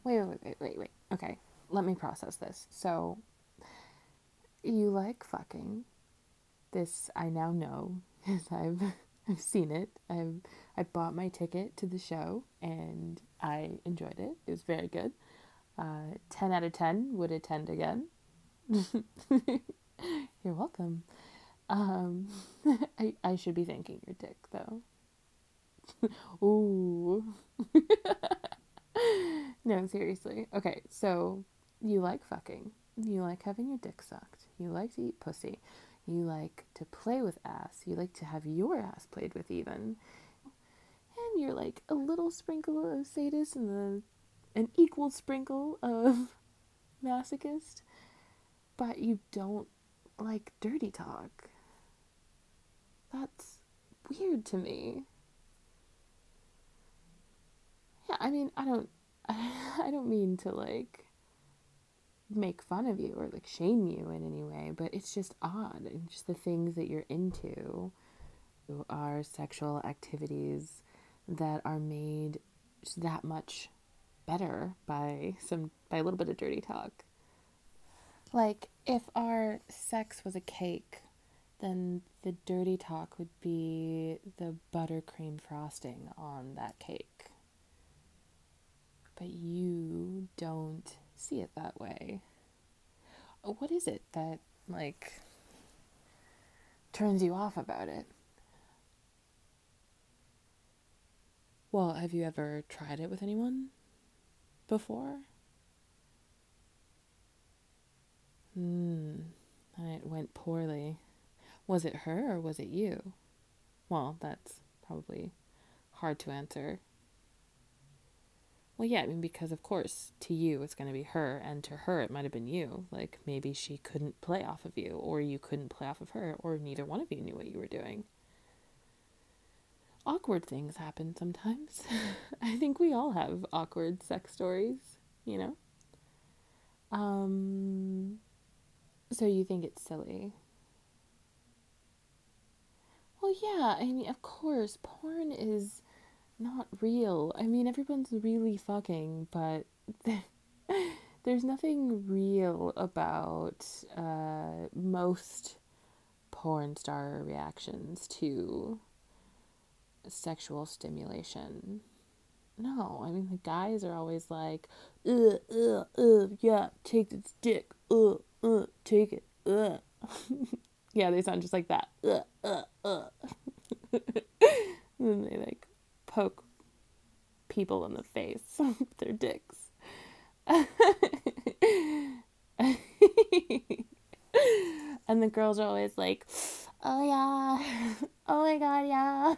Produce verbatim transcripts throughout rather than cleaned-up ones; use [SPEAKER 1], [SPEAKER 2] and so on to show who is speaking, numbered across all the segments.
[SPEAKER 1] wait, wait, wait, wait, wait. Okay, let me process this. So, you like fucking. This I now know because I've I've seen it. I've I bought my ticket to the show and I enjoyed it. It was very good. Uh, ten out of ten would attend again. You're welcome. Um, I I should be thanking your dick though. Ooh. No, seriously. Okay, so you like fucking. You like having your dick sucked. You like to eat pussy. You like to play with ass. You like to have your ass played with, even. And you're like a little sprinkle of sadist and the, an equal sprinkle of masochist. But you don't like dirty talk. That's weird to me. Yeah, I mean, I don't I don't mean to like make fun of you or like shame you in any way, but it's just odd. And just the things that you're into are sexual activities that are made just that much better by some by a little bit of dirty talk. Like if our sex was a cake, then the dirty talk would be the buttercream frosting on that cake. But you don't see it that way. What is it that, like, turns you off about it? Well, have you ever tried it with anyone before? Hmm, and it went poorly. Was it her or was it you? Well, that's probably hard to answer. Well, yeah, I mean, because of course, to you it's going to be her, and to her it might have been you. Like, maybe she couldn't play off of you, or you couldn't play off of her, or neither one of you knew what you were doing. Awkward things happen sometimes. I think we all have awkward sex stories, you know? Um, so you think it's silly? Well, yeah, I mean, of course, porn is not real. I mean, everyone's really fucking, but there's nothing real about uh, most porn star reactions to sexual stimulation. No, I mean, the guys are always like, ugh, ugh, ugh, yeah, take this dick, ugh, ugh, take it, ugh. Yeah, they sound just like that, ugh, ugh, ugh. And they like poke people in the face with their dicks. And the girls are always like, oh yeah, oh my god, yeah.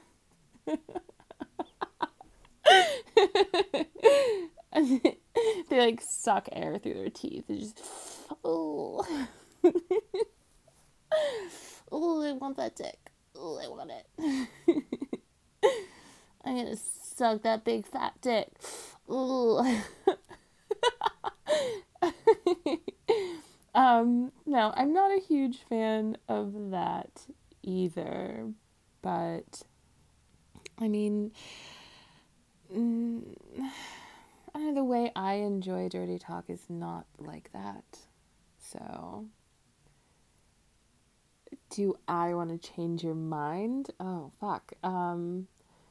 [SPEAKER 1] And they, they like suck air through their teeth. They just, oh, oh, I want that dick. Oh, I want it. I'm gonna suck that big fat dick. Oh. um, no, I'm not a huge fan of that either. But I mean, mm, I don't know, the way I enjoy dirty talk is not like that. So, do I want to change your mind? Oh, fuck. Um,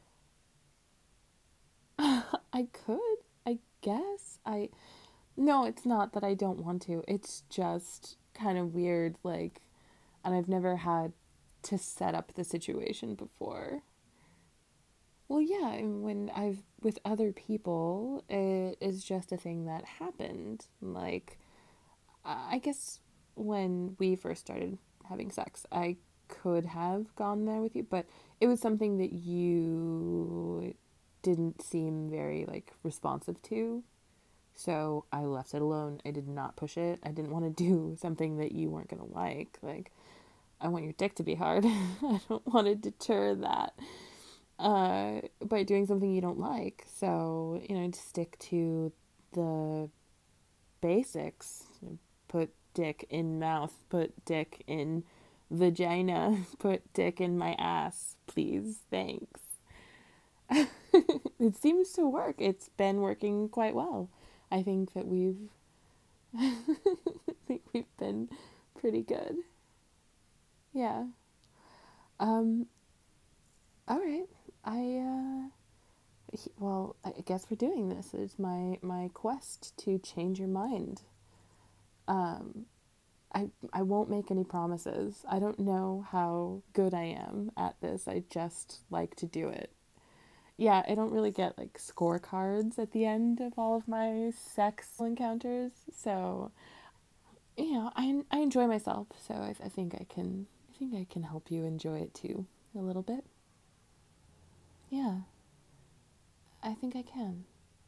[SPEAKER 1] I could, I guess. I, no, it's not that I don't want to. It's just kind of weird, like, and I've never had to set up the situation before. Well, yeah, and when I've with other people, it is just a thing that happened. Like, I guess when we first started having sex, I could have gone there with you, but it was something that you didn't seem very like responsive to. So I left it alone. I did not push it. I didn't want to do something that you weren't going to like. Like, I want your dick to be hard. I don't want to deter that uh, by doing something you don't like. So, you know, just stick to the basics. Put dick in mouth, put dick in vagina, put dick in my ass, please, thanks. It seems to work. It's been working quite well. I think that we've I think we've been pretty good. Yeah. Um all right. I uh well, I guess we're doing this. It's my my quest to change your mind. Um I I won't make any promises. I don't know how good I am at this. I just like to do it. Yeah, I don't really get like scorecards at the end of all of my sex encounters. So, you know, I I enjoy myself. So I, I think I can I think I can help you enjoy it too a little bit. Yeah, I think I can.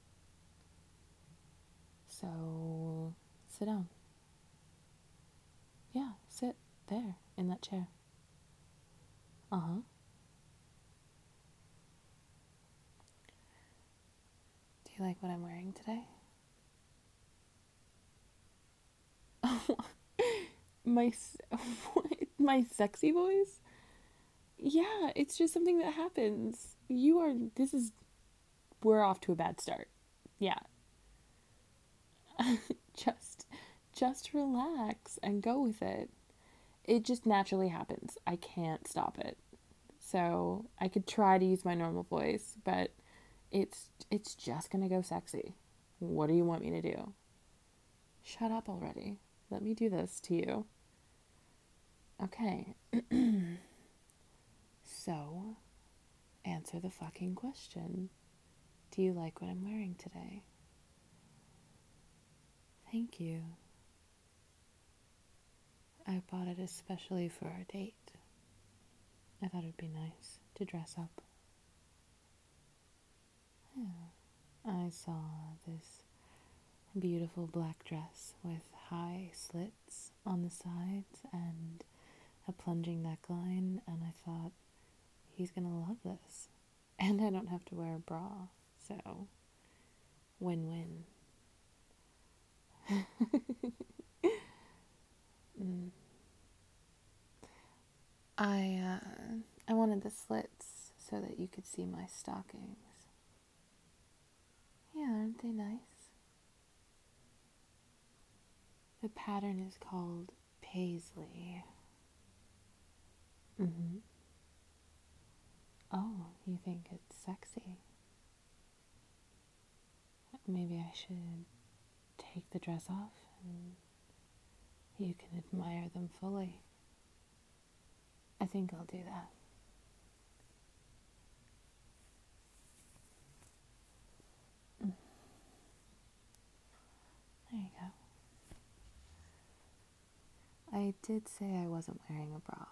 [SPEAKER 1] So, sit down. Yeah, sit there in that chair. Uh-huh. Do you like what I'm wearing today? my my sexy voice? Yeah, it's just something that happens. You are this is we're off to a bad start. Yeah. just just relax and go with it. It just naturally happens. I can't stop it. So, I could try to use my normal voice, but it's it's just going to go sexy. What do you want me to do? Shut up already. Let me do this to you. Okay. So, answer the fucking question. Do you like what I'm wearing today? Thank you. I bought it especially for our date. I thought it'd be nice to dress up. Yeah. I saw this beautiful black dress with high slits on the sides and a plunging neckline, and I thought, he's gonna love this. And I don't have to wear a bra, so win-win. mm. I uh, I wanted the slits so that you could see my stockings. Yeah, aren't they nice? The pattern is called paisley. Mm-hmm. Oh, you think it's sexy? Maybe I should take the dress off and you can admire them fully. I think I'll do that. Mm. There you go. I did say I wasn't wearing a bra.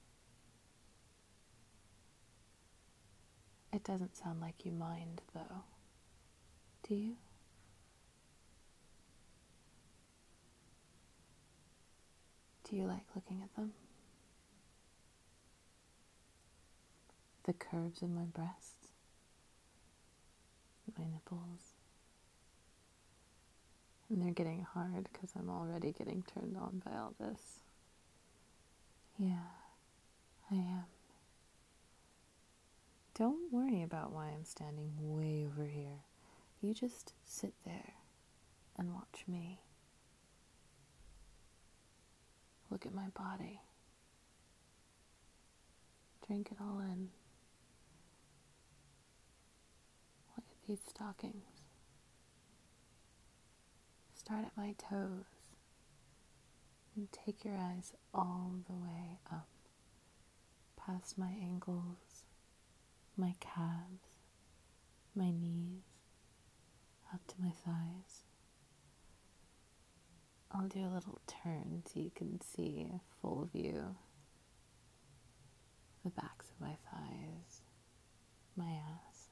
[SPEAKER 1] It doesn't sound like you mind, though. Do you? Do you like looking at them? The curves in my breasts? My nipples? And they're getting hard because I'm already getting turned on by all this. Yeah, I am. Don't worry about why I'm standing way over here. You just sit there and watch me. Look at my body. Drink it all in. Look at these stockings. Start at my toes and take your eyes all the way up, past my ankles, my calves, my knees, up to my thighs. I'll do a little turn so you can see a full view. The backs of my thighs, my ass.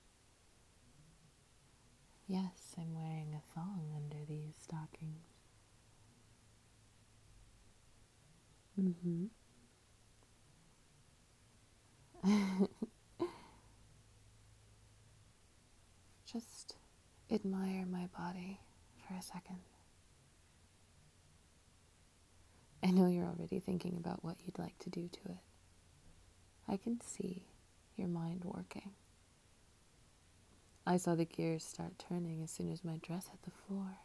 [SPEAKER 1] Yes, I'm wearing a thong under these stockings. Mm-hmm. Just admire my body for a second. I know you're already thinking about what you'd like to do to it. I can see your mind working. I saw the gears start turning as soon as my dress hit the floor.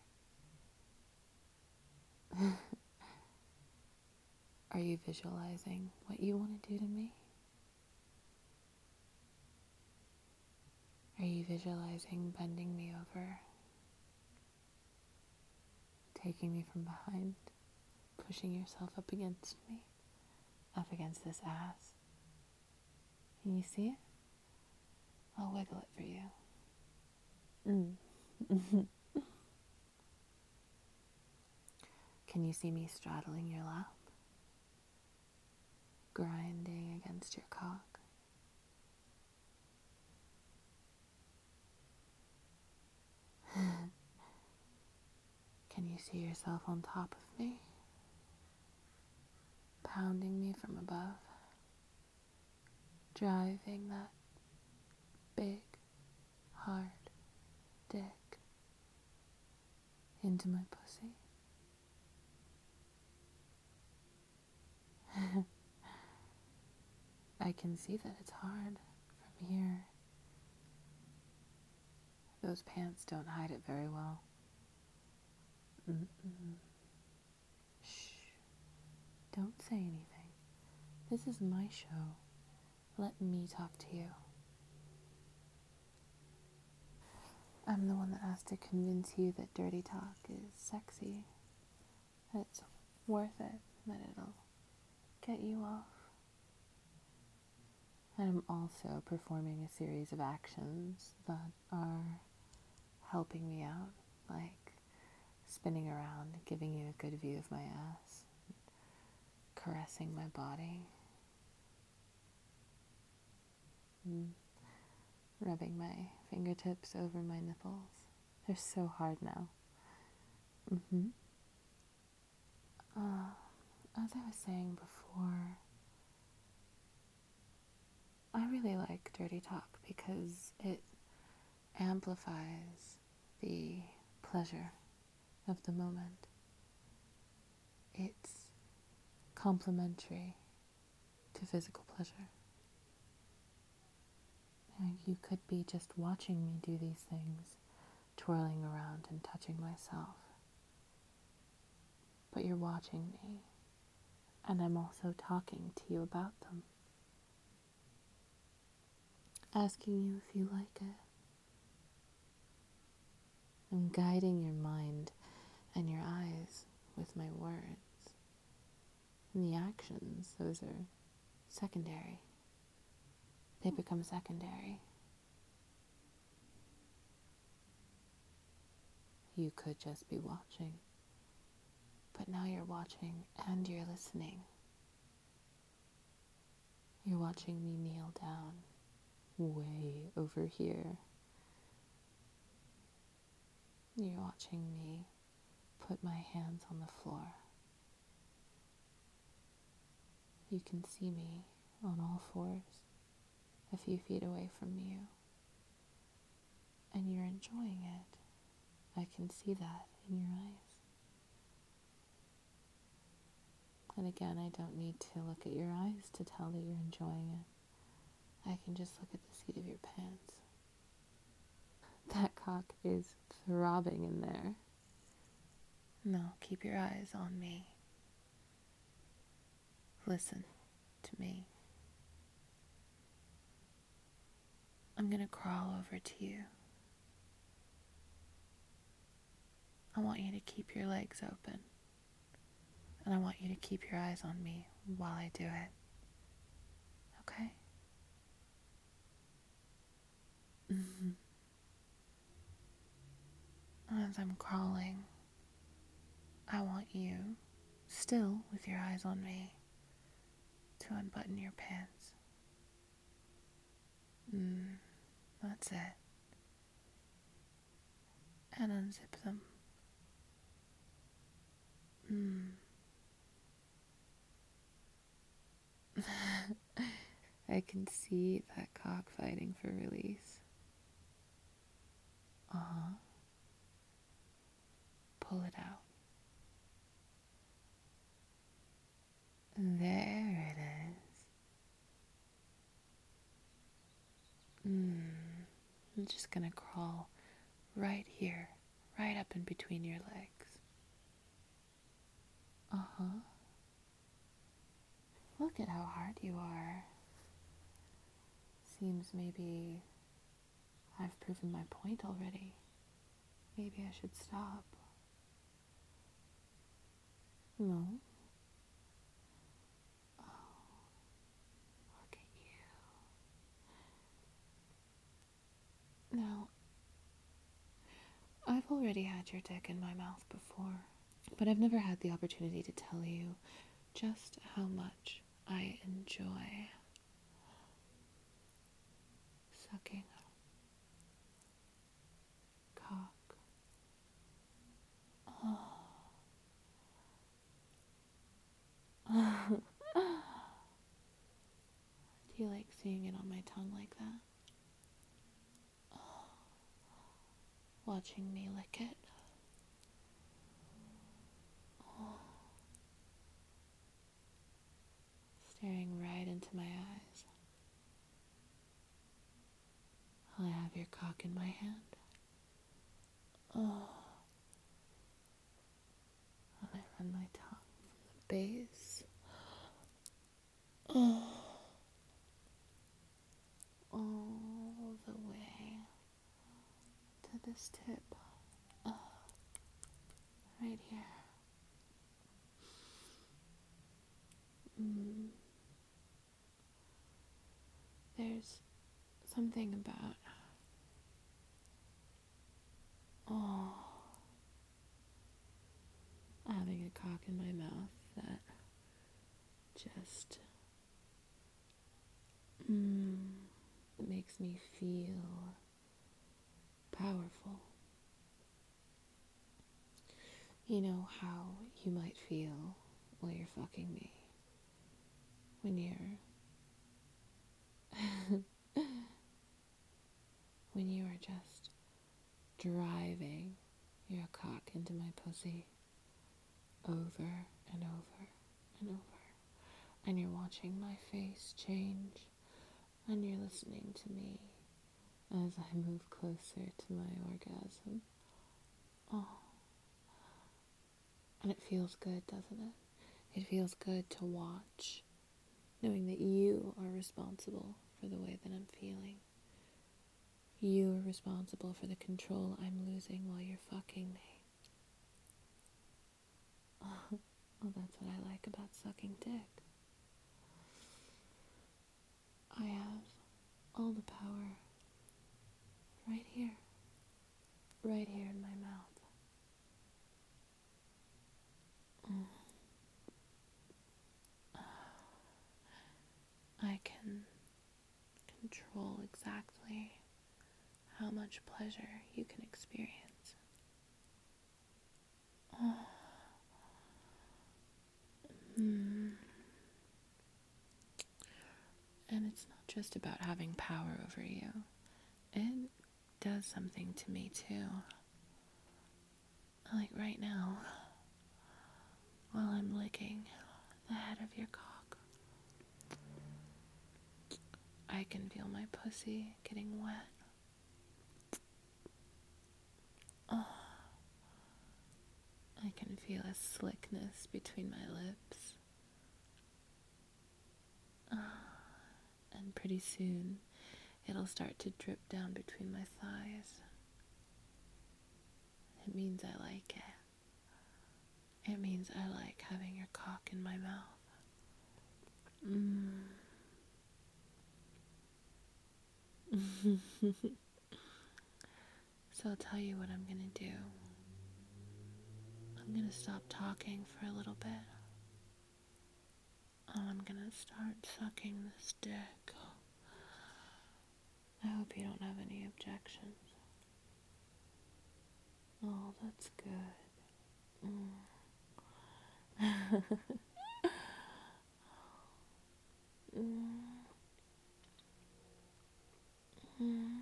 [SPEAKER 1] Are you visualizing what you want to do to me? Are you visualizing bending me over, taking me from behind, pushing yourself up against me, up against this ass? Can you see it? I'll wiggle it for you. Mm. Can you see me straddling your lap, grinding against your cock? Can you see yourself on top of me, pounding me from above, driving that big, hard dick into my pussy? I can see that it's hard from here. Those pants don't hide it very well. Mm-mm. Shh. Don't say anything. This is my show. Let me talk to you. I'm the one that has to convince you that dirty talk is sexy, that it's worth it, that it'll get you off. And I'm also performing a series of actions that are helping me out, like spinning around, giving you a good view of my ass, caressing my body, mm, rubbing my fingertips over my nipples. They're so hard now. Mm-hmm. Uh, as I was saying before, I really like dirty talk because it amplifies the pleasure of the moment. It's complementary to physical pleasure. You know, you could be just watching me do these things, twirling around and touching myself. But you're watching me, and I'm also talking to you about them, asking you if you like it. I'm guiding your mind and your eyes with my words. And the actions, those are secondary. They become secondary. You could just be watching, but now you're watching and you're listening. You're watching me kneel down, way over here. You're watching me put my hands on the floor. You can see me on all fours, a few feet away from you. And you're enjoying it. I can see that in your eyes. And again, I don't need to look at your eyes to tell that you're enjoying it. I can just look at the seat of your pants. That cock is throbbing in there. No, keep your eyes on me. Listen to me. I'm gonna crawl over to you. I want you to keep your legs open. And I want you to keep your eyes on me while I do it. Okay? Mm-hmm. As I'm crawling, I want you, still with your eyes on me, to unbutton your pants. Mm, that's it. And unzip them. Mm. I can see that cock fighting for release. Uh-huh. Pull it out. There it is. Mm. just gonna crawl right here, right up in between your legs. Uh-huh. Look at how hard you are. Seems maybe I've proven my point already. Maybe I should stop. No. Oh, look at you. Now, I've already had your dick in my mouth before, but I've never had the opportunity to tell you just how much I enjoy sucking cock. Oh. Do you like seeing it on my tongue like that? Oh. Watching me lick it? Oh. Staring right into my eyes. I have your cock in my hand. Oh. And I run my tongue from the base. Oh. All the way to this tip. Oh. Right here. Mm. There's something about oh having a cock in my mouth that just mm, makes me feel powerful. You know how you might feel while you're fucking me when you're when you are just driving your cock into my pussy over and over and over, and you're watching my face change, and you're listening to me as I move closer to my orgasm. Oh. And it feels good, doesn't it? It feels good to watch, knowing that you are responsible for the way that I'm feeling. You are responsible for the control I'm losing while you're fucking me. Oh, well, that's what I like about sucking dick. I have all the power right here, right here in my mouth. Mm. I can control exactly how much pleasure you can experience. Oh. Mm. And it's not just about having power over you. It does something to me too. Like right now, while I'm licking the head of your cock, I can feel my pussy getting wet. Oh. I can feel a slickness between my lips. Oh. And pretty soon, it'll start to drip down between my thighs. It means I like it. It means I like having your cock in my mouth. Mm. So I'll tell you what I'm gonna do. I'm gonna stop talking for a little bit. And I'm gonna start sucking this dick. I hope you don't have any objections. Oh, that's good. Mm. mm. Mm.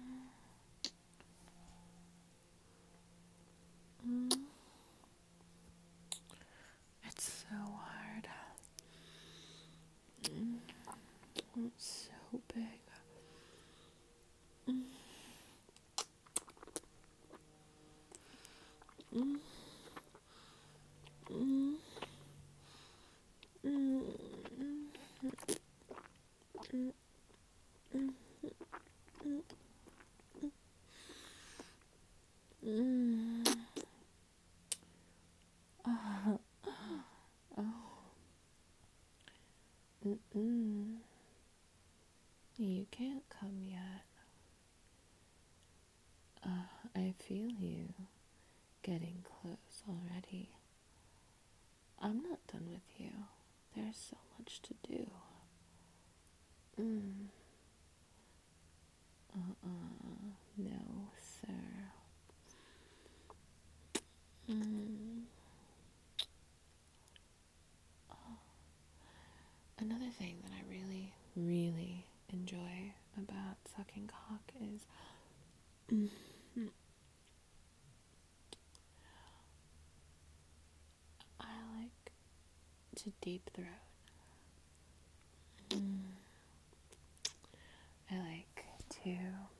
[SPEAKER 1] Mm. It's so hard. Mm. It's so big. Mm. Mm. Mm. Mm. Mm. Mm. Mm. Uh, oh. Mm-mm. You can't come yet. Uh, I feel you getting close already. I'm not done with you. There's so much to do. Mm. Uh-uh. No, sir. Mm. Another thing that I really, really enjoy about sucking cock is mm, I like to deep throat. Mm. I like to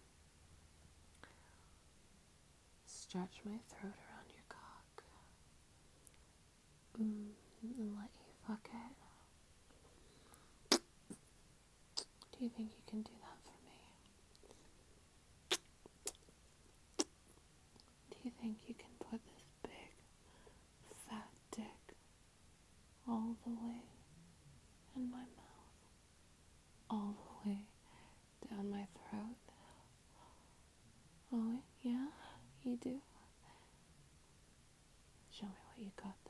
[SPEAKER 1] stretch my throat around your cock mm, and let you fuck it. Do you think you can do that for me? Do you think you can put this big, fat dick all the way in my mouth? All the way down my throat? Oh, yeah? You do? Show me what you got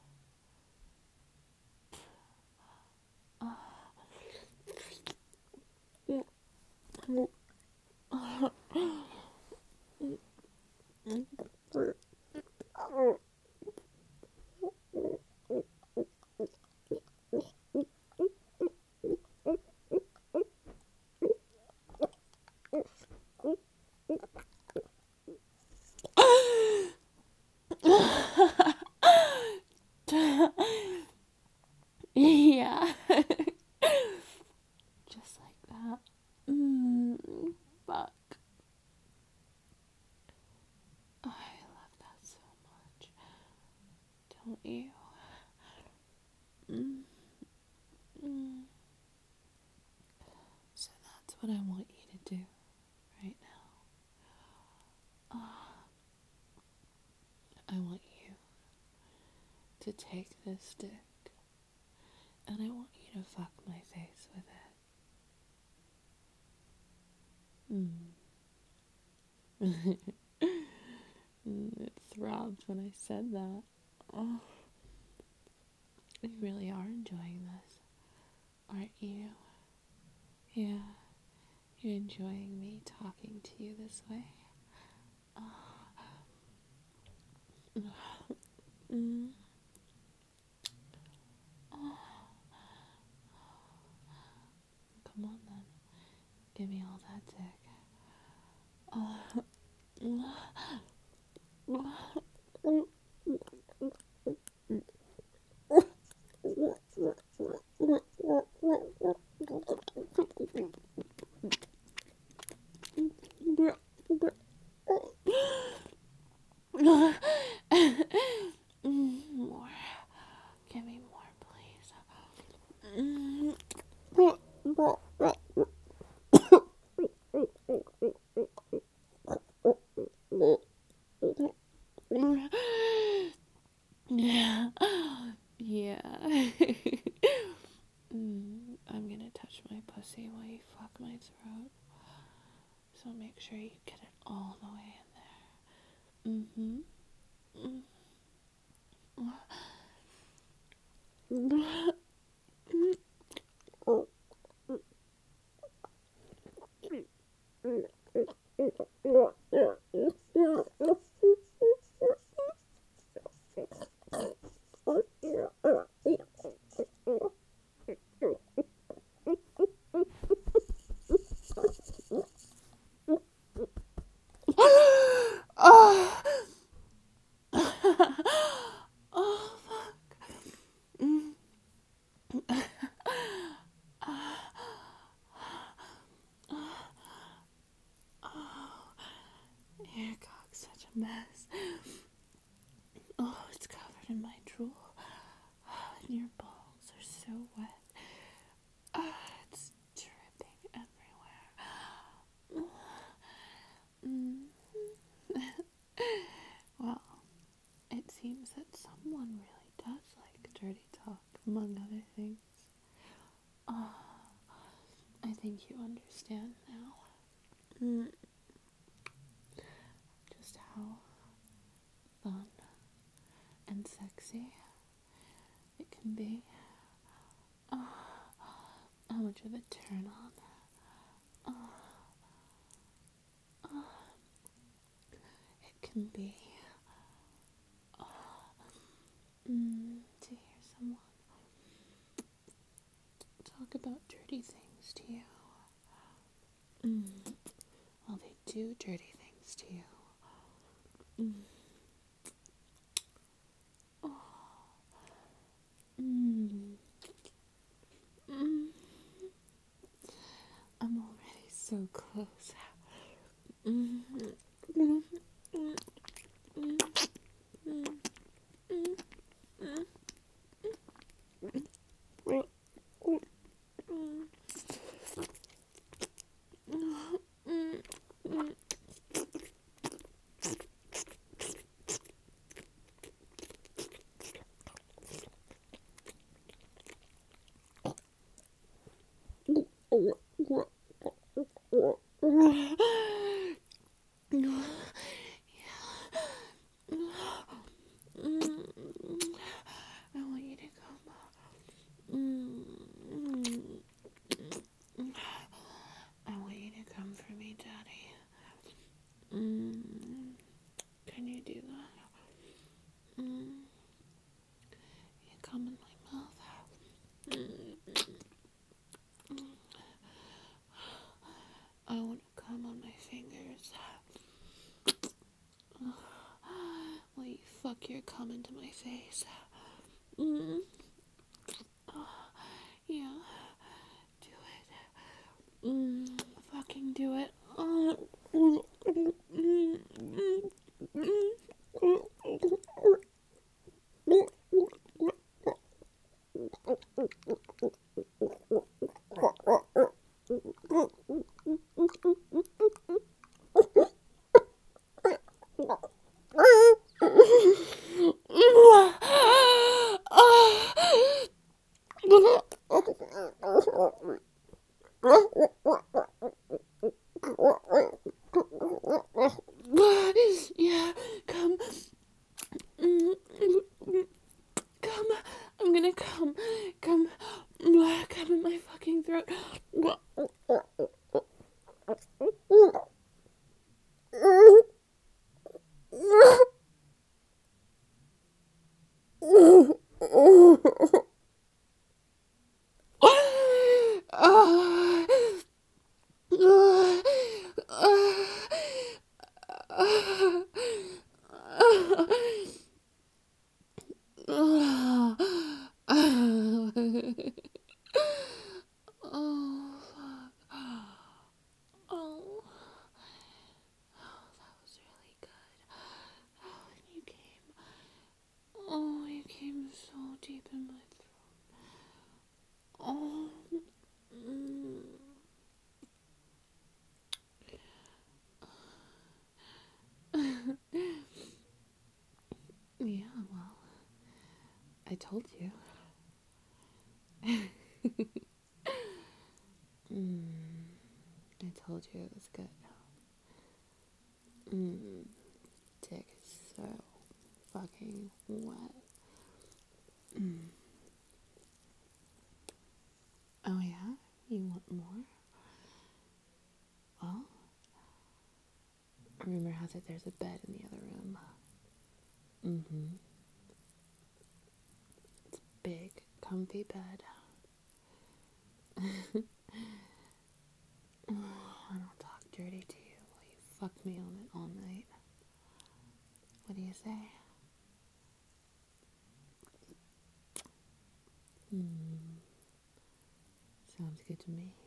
[SPEAKER 1] then. Yeah. Just like that. Mm, fuck. I love that so much. Don't you? Mm, mm. So that's what I want you to do right now. Uh, I want you to take this dick and I want you to fuck my face with it. Mm. It throbbed when I said that. Oh, you really are enjoying this, aren't you? Yeah, you're enjoying me talking to you this way. Mm. Oh, come on then, give me all that dick. in my drool. And your balls are so wet. Uh, it's dripping everywhere. Mm. Well, it seems that someone really does like dirty talk, among other things. Oh, I think you understand now. Mm. Just how fun and sexy it can be. Oh, how much of a turn on. Oh, oh, it can be. Oh, mm, to hear someone talk about dirty things to you. Mm. Well, they do dirty things to you. Mm. Oh. Mm. Mm. I'm already so close. Mm. Mm. Mm. Mm. Mm. Mm. Mm. I want you to come. Mm. I want you to come for me, Daddy. Mm. Can you do that? Mm. You come in my mouth. Mm. I want to come on my fingers. Will you fuck your cum into my face? Mm. Yeah. Do it. Mm. Fucking do it. Oh. Yeah, come. Come. I'm gonna come. Come. Come in my fucking throat. Oh, fuck. Oh, that was really good. Oh, and you came. Oh, you came so deep in my throat. Oh. Mm. Yeah, well, I told you. mm, I told you it was good. Mm, dick is so fucking wet. Mm. Oh yeah? You want more? Well, rumor has it there's a bed in the other room. Mm-hmm. It's a big, comfy bed. I don't talk dirty to you while you fuck me on it all night. What do you say? Hmm. Sounds good to me.